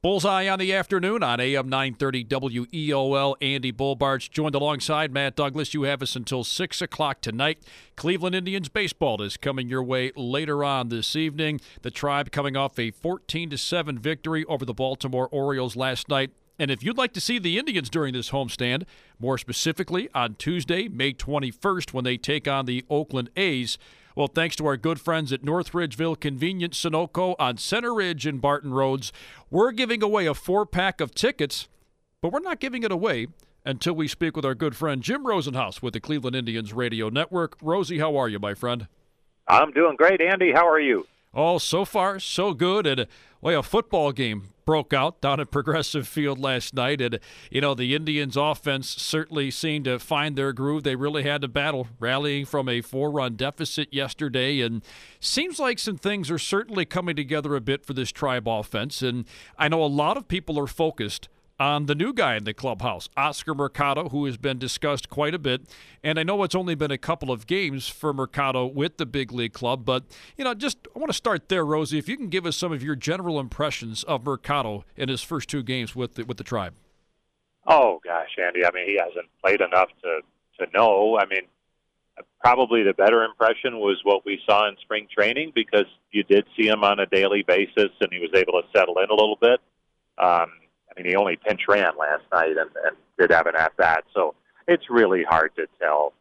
Bullseye on the afternoon on AM 930 WEOL. Andy Bullbarge joined alongside Matt Douglas. You have us until 6 o'clock tonight. Cleveland Indians baseball is coming your way later on this evening. The Tribe coming off a 14-7 victory over the Baltimore Orioles last night. And if you'd like to see the Indians during this homestand, more specifically on Tuesday, May 21st, when they take on the Oakland A's, well, thanks to our good friends at North Ridgeville Convenience Sunoco on Center Ridge in Barton Roads, we're giving away a 4-pack of tickets, but we're not giving it away until we speak with our good friend Jim Rosenhaus with the Cleveland Indians Radio Network. Rosie, how are you, my friend? I'm doing great, Andy. How are you? Oh, so far, so good. And, a football game broke out down at Progressive Field last night. And, the Indians' offense certainly seemed to find their groove. They really had to battle, rallying from a 4-run deficit yesterday. And seems like some things are certainly coming together a bit for this Tribe offense. And I know a lot of people are focused on the new guy in the clubhouse, Oscar Mercado, who has been discussed quite a bit. And I know it's only been a couple of games for Mercado with the big league club, but, I want to start there, Rosie. If you can give us some of your general impressions of Mercado in his first 2 games with the Tribe. Oh, gosh, Andy. He hasn't played enough to know. Probably the better impression was what we saw in spring training, because you did see him on a daily basis, and he was able to settle in a little bit. He only pinch ran last night and did have an at-bat, so it's really hard to tell.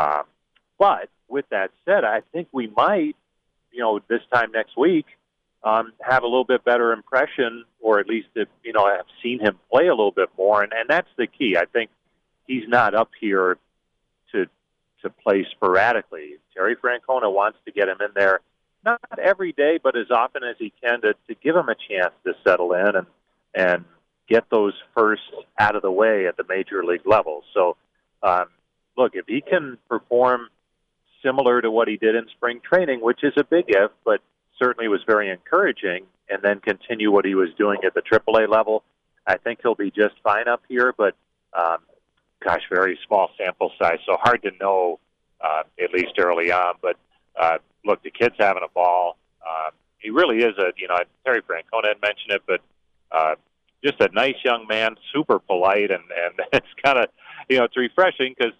But with that said, I think we might, this time next week, have a little bit better impression, or at least, have seen him play a little bit more, and that's the key. I think he's not up here to play sporadically. Terry Francona wants to get him in there, not every day, but as often as he can to give him a chance to settle in and get those first out of the way at the major league level. So, look, if he can perform similar to what he did in spring training, which is a big if, but certainly was very encouraging, and then continue what he was doing at the AAA level, I think he'll be just fine up here. But, very small sample size, so hard to know, at least early on. But, look, the kid's having a ball. He really is Terry Francona had mentioned it, but just a nice young man, super polite, and it's kind of, it's refreshing because,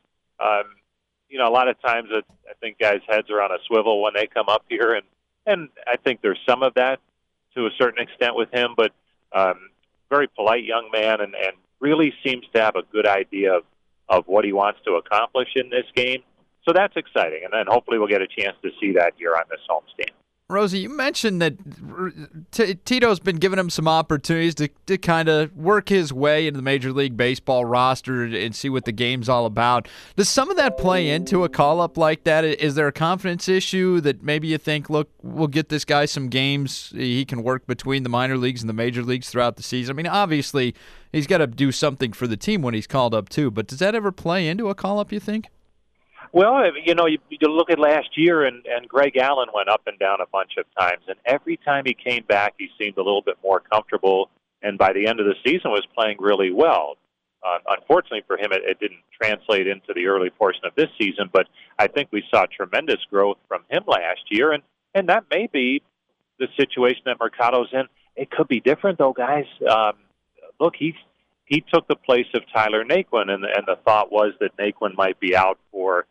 a lot of times I think guys' heads are on a swivel when they come up here, and I think there's some of that to a certain extent with him, but very polite young man, and really seems to have a good idea of what he wants to accomplish in this game. So that's exciting, and then hopefully we'll get a chance to see that here on this homestand. Rosie, you mentioned that Tito's been giving him some opportunities to kind of work his way into the Major League Baseball roster and see what the game's all about. Does some of that play into a call-up like that? Is there a confidence issue that maybe you think, look, we'll get this guy some games, he can work between the minor leagues and the major leagues throughout the season? Obviously, he's got to do something for the team when he's called up too, but does that ever play into a call-up, you think? Well, you look at last year, and Greg Allen went up and down a bunch of times, and every time he came back, he seemed a little bit more comfortable, and by the end of the season was playing really well. Unfortunately for him, it didn't translate into the early portion of this season, but I think we saw tremendous growth from him last year, and that may be the situation that Mercado's in. It could be different, though, guys. Look, he took the place of Tyler Naquin, and the thought was that Naquin might be out for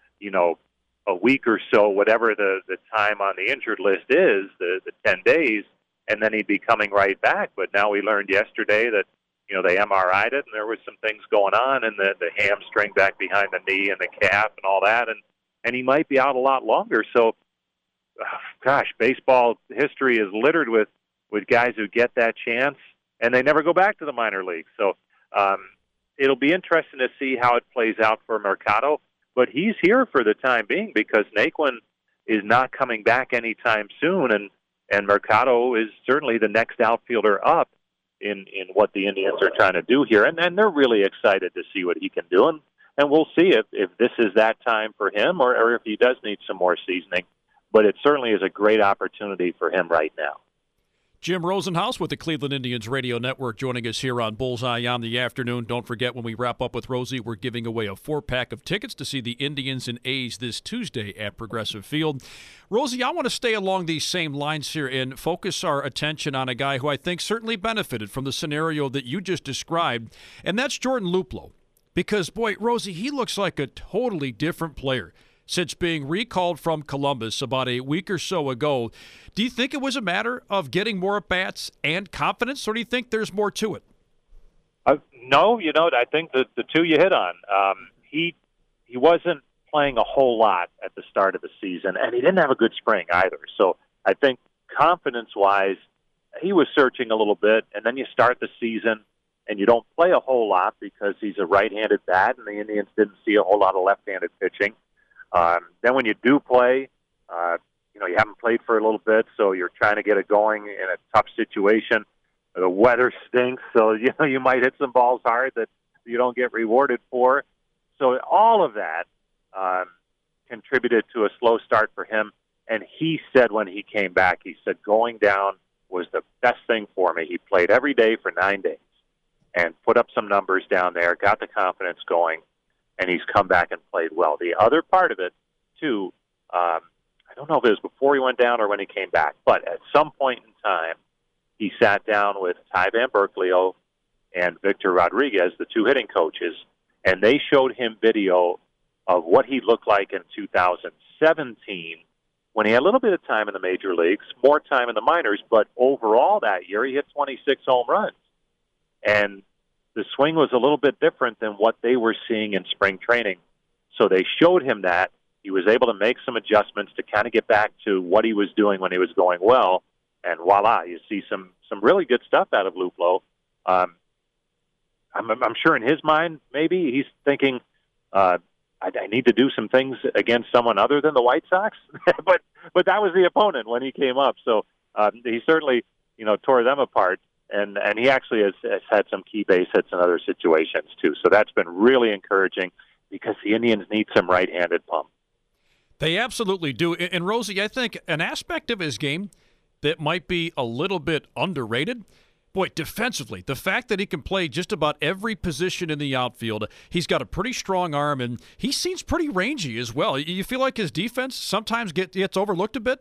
a week or so, whatever the time on the injured list is, the 10 days, and then he'd be coming right back. But now we learned yesterday that, they MRI'd it, and there was some things going on, and the hamstring back behind the knee and the calf and all that, and he might be out a lot longer. So, baseball history is littered with guys who get that chance, and they never go back to the minor leagues. So it'll be interesting to see how it plays out for Mercado. But he's here for the time being because Naquin is not coming back anytime soon, and Mercado is certainly the next outfielder up in what the Indians are trying to do here. And they're really excited to see what he can do. And we'll see if this is that time for him or if he does need some more seasoning. But it certainly is a great opportunity for him right now. Jim Rosenhaus with the Cleveland Indians Radio Network joining us here on Bullseye on the Afternoon. Don't forget, when we wrap up with Rosie, we're giving away a 4-pack of tickets to see the Indians and A's this Tuesday at Progressive Field. Rosie, I want to stay along these same lines here and focus our attention on a guy who I think certainly benefited from the scenario that you just described, and that's Jordan Luplow. Because, boy, Rosie, he looks like a totally different player since being recalled from Columbus about a week or so ago. Do you think it was a matter of getting more at-bats and confidence, or do you think there's more to it? No, I think the two you hit on. He wasn't playing a whole lot at the start of the season, and he didn't have a good spring either. So I think confidence-wise, he was searching a little bit, and then you start the season, and you don't play a whole lot because he's a right-handed bat, and the Indians didn't see a whole lot of left-handed pitching. Then when you do play, you haven't played for a little bit, so you're trying to get it going in a tough situation. The weather stinks, so you might hit some balls hard that you don't get rewarded for. So all of that contributed to a slow start for him. And he said when he came back, he said going down was the best thing for me. He played every day for 9 days and put up some numbers down there, got the confidence going, and he's come back and played well. The other part of it, too, I don't know if it was before he went down or when he came back, but at some point in time, he sat down with Ty Van Berkelio and Victor Rodriguez, the two hitting coaches, and they showed him video of what he looked like in 2017 when he had a little bit of time in the major leagues, more time in the minors, but overall that year he hit 26 home runs. And the swing was a little bit different than what they were seeing in spring training. So they showed him that. He was able to make some adjustments to kind of get back to what he was doing when he was going well. And voila, you see some really good stuff out of Luplow. I'm sure in his mind, maybe he's thinking, I need to do some things against someone other than the White Sox. but that was the opponent when he came up. So he certainly, tore them apart. And he actually has had some key base hits in other situations, too. So that's been really encouraging because the Indians need some right-handed pump. They absolutely do. And, Rosie, I think an aspect of his game that might be a little bit underrated, boy, defensively, the fact that he can play just about every position in the outfield, he's got a pretty strong arm, and he seems pretty rangy as well. You feel like his defense sometimes gets overlooked a bit?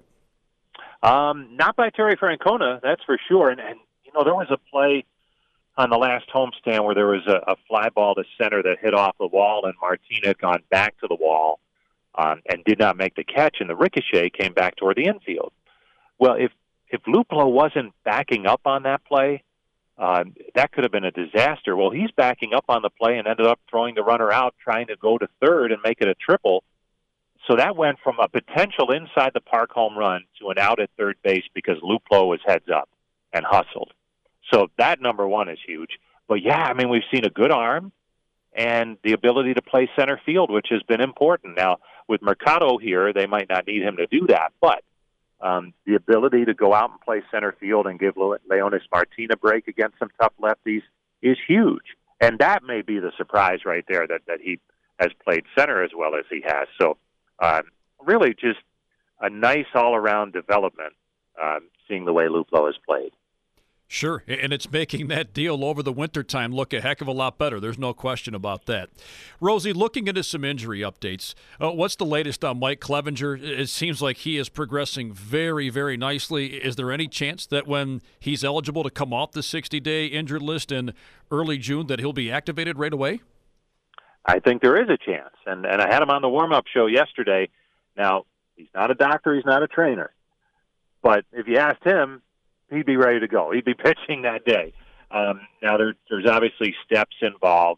Not by Terry Francona, that's for sure. And there was a play on the last homestand where there was a fly ball to center that hit off the wall, and Martin had gone back to the wall and did not make the catch, and the ricochet came back toward the infield. Well, if Luplow wasn't backing up on that play, that could have been a disaster. Well, he's backing up on the play and ended up throwing the runner out, trying to go to third and make it a triple. So that went from a potential inside the park home run to an out at third base because Luplow was heads up and hustled. So that, number one, is huge. But, yeah, we've seen a good arm and the ability to play center field, which has been important. Now, with Mercado here, they might not need him to do that, but the ability to go out and play center field and give Leonys Martin a break against some tough lefties is huge. And that may be the surprise right there, that he has played center as well as he has. So really just a nice all-around development, seeing the way Luplow has played. Sure, and it's making that deal over the wintertime look a heck of a lot better. There's no question about that. Rosie, looking into some injury updates, what's the latest on Mike Clevinger? It seems like he is progressing very, very nicely. Is there any chance that when he's eligible to come off the 60-day injured list in early June that he'll be activated right away? I think there is a chance, and I had him on the warm-up show yesterday. Now, he's not a doctor, he's not a trainer, but if you asked him, he'd be ready to go. He'd be pitching that day. Now, there's obviously steps involved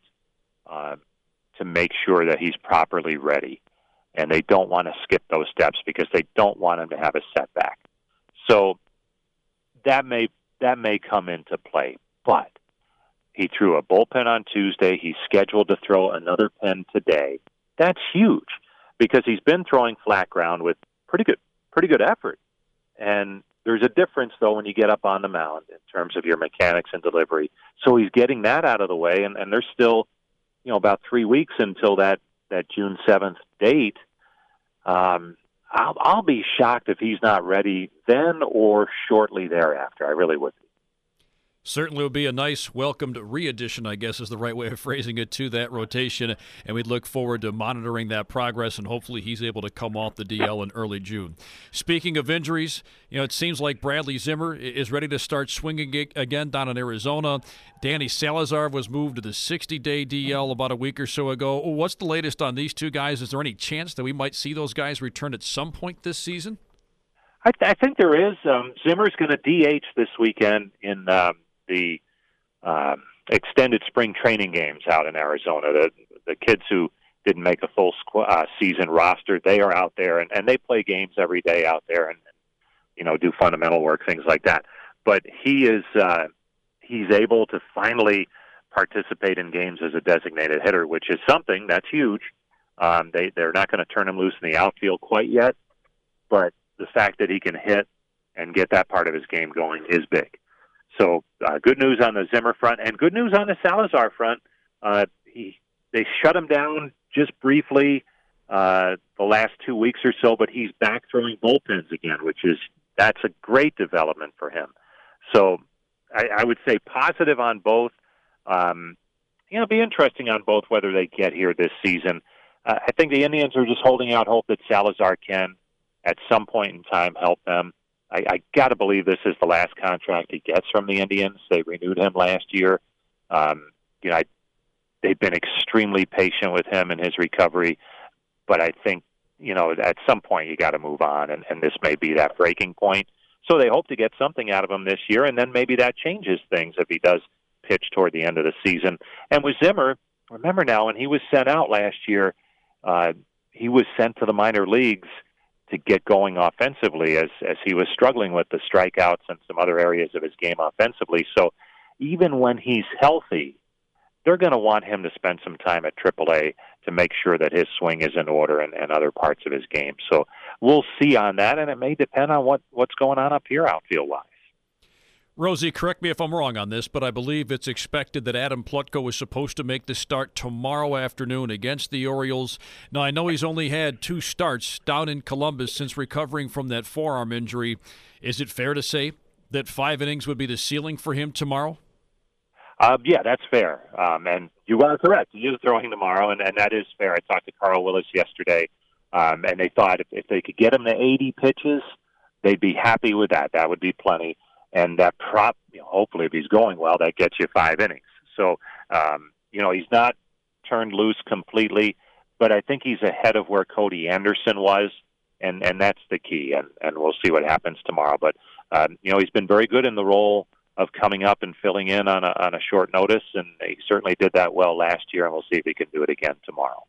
to make sure that he's properly ready, and they don't want to skip those steps because they don't want him to have a setback. So that may come into play, but he threw a bullpen on Tuesday. He's scheduled to throw another pen today. That's huge because he's been throwing flat ground with pretty good effort. And there's a difference, though, when you get up on the mound in terms of your mechanics and delivery. So he's getting that out of the way, and there's still, about 3 weeks until that June 7th date. I'll be shocked if he's not ready then or shortly thereafter. I really would be. Certainly would be a nice welcomed re-addition, I guess is the right way of phrasing it, to that rotation, and we'd look forward to monitoring that progress, and hopefully he's able to come off the DL in early June. Speaking of injuries, it seems like Bradley Zimmer is ready to start swinging again down in Arizona. Danny Salazar was moved to the 60-day DL about a week or so ago. What's the latest on these two guys? Is there any chance that we might see those guys return at some point this season? I think there is. Zimmer's going to DH this weekend in the extended spring training games out in Arizona. The kids who didn't make a full season roster, they are out there, and they play games every day out there and do fundamental work, things like that. But he's able to finally participate in games as a designated hitter, which is something that's huge. They're not going to turn him loose in the outfield quite yet, but the fact that he can hit and get that part of his game going is big. So good news on the Zimmer front, and good news on the Salazar front. They shut him down just briefly the last 2 weeks or so, but he's back throwing bullpens again, that's a great development for him. So I would say positive on both. It'll be interesting on both whether they get here this season. I think the Indians are just holding out hope that Salazar can, at some point in time, help them. I got to believe this is the last contract he gets from the Indians. They renewed him last year. They've been extremely patient with him and his recovery, but I think, at some point you got to move on, and this may be that breaking point. So they hope to get something out of him this year, and then maybe that changes things if he does pitch toward the end of the season. And with Zimmer, remember now, when he was sent out last year, he was sent to the minor leagues to get going offensively as he was struggling with the strikeouts and some other areas of his game offensively. So even when he's healthy, they're going to want him to spend some time at AAA to make sure that his swing is in order and other parts of his game. So we'll see on that, and it may depend on what's going on up here outfield-wise. Rosie, correct me if I'm wrong on this, but I believe it's expected that Adam Plutko is supposed to make the start tomorrow afternoon against the Orioles. Now, I know he's only had 2 starts down in Columbus since recovering from that forearm injury. Is it fair to say that 5 innings would be the ceiling for him tomorrow? Yeah, that's fair. And you are correct. He is throwing tomorrow, and that is fair. I talked to Carl Willis yesterday, and they thought if they could get him to 80 pitches, they'd be happy with that. That would be plenty. And that hopefully, if he's going well, that gets you 5 innings. So, he's not turned loose completely, but I think he's ahead of where Cody Anderson was, and that's the key. And we'll see what happens tomorrow. But, he's been very good in the role of coming up and filling in on a short notice, and he certainly did that well last year, and we'll see if he can do it again tomorrow.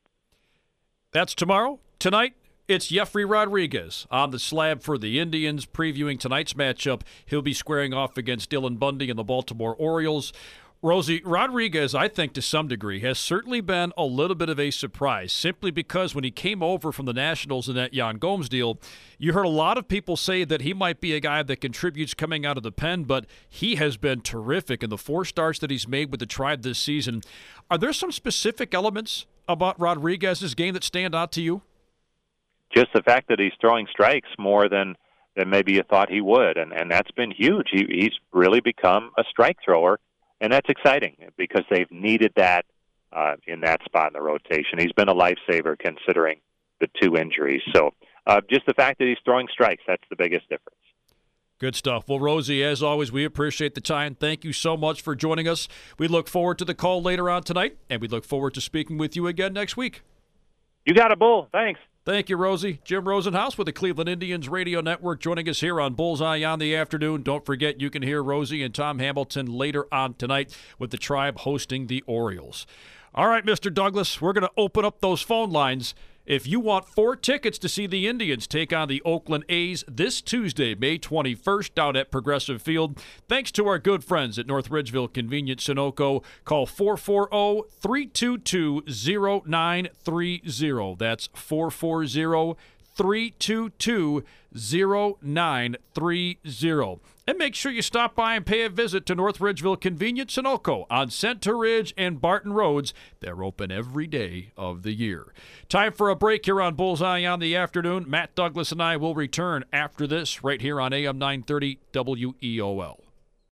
That's tomorrow. Tonight, it's Jeffrey Rodriguez on the slab for the Indians, previewing tonight's matchup. He'll be squaring off against Dylan Bundy and the Baltimore Orioles. Rosie, Rodriguez, I think to some degree, has certainly been a little bit of a surprise, simply because when he came over from the Nationals in that Yan Gomes deal, you heard a lot of people say that he might be a guy that contributes coming out of the pen, but he has been terrific in the 4 starts that he's made with the Tribe this season. Are there some specific elements about Rodriguez's game that stand out to you? Just the fact that he's throwing strikes more than maybe you thought he would, and that's been huge. He's really become a strike thrower, and that's exciting because they've needed that in that spot in the rotation. He's been a lifesaver considering the 2 injuries. So just the fact that he's throwing strikes, that's the biggest difference. Good stuff. Well, Rosie, as always, we appreciate the time. Thank you so much for joining us. We look forward to the call later on tonight, and we look forward to speaking with you again next week. You got it, Bull. Thanks. Thank you, Rosie. Jim Rosenhaus with the Cleveland Indians Radio Network joining us here on Bullseye on the Afternoon. Don't forget, you can hear Rosie and Tom Hamilton later on tonight with the Tribe hosting the Orioles. All right, Mr. Douglas, we're going to open up those phone lines. If you want 4 tickets to see the Indians take on the Oakland A's this Tuesday, May 21st, down at Progressive Field, thanks to our good friends at North Ridgeville Convenience Sunoco, call 440-322-0930. That's 440-322-0930. 888-322-0930. And make sure you stop by and pay a visit to North Ridgeville Convenience & Elko on Center Ridge and Barton Roads. They're open every day of the year. Time for a break here on Bullseye on the Afternoon. Matt Douglas and I will return after this right here on AM 930 WEOL.